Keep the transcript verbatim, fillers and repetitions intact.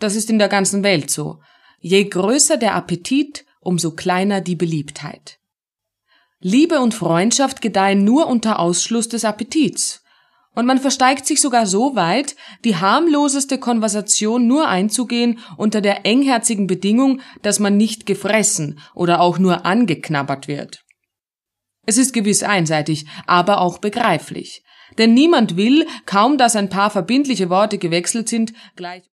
Das ist in der ganzen Welt so. Je größer der Appetit, umso kleiner die Beliebtheit. Liebe und Freundschaft gedeihen nur unter Ausschluss des Appetits. Und man versteigt sich sogar so weit, die harmloseste Konversation nur einzugehen unter der engherzigen Bedingung, dass man nicht gefressen oder auch nur angeknabbert wird. Es ist gewiss einseitig, aber auch begreiflich. Denn niemand will, kaum dass ein paar verbindliche Worte gewechselt sind, gleich